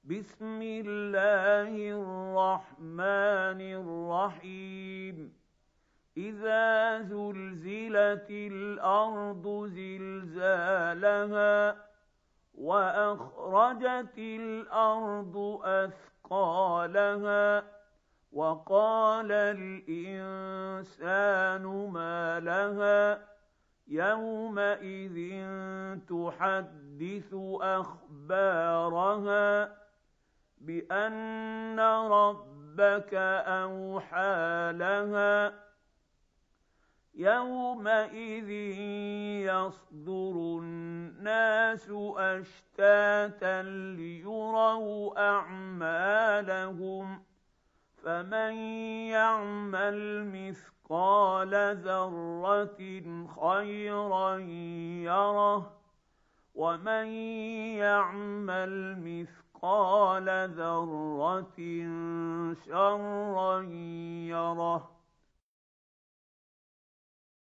بسم الله الرحمن الرحيم إذا زلزلت الأرض زلزالها وأخرجت الأرض أثقالها وقال الإنسان ما لها يومئذ تحدث أخبارها بأن ربك أوحى لها يومئذ يصدر الناس أشتاتا ليروا أعمالهم فمن يعمل مثقال ذرة خيرا يره ومن يعمل مثقال ذرة شرا يره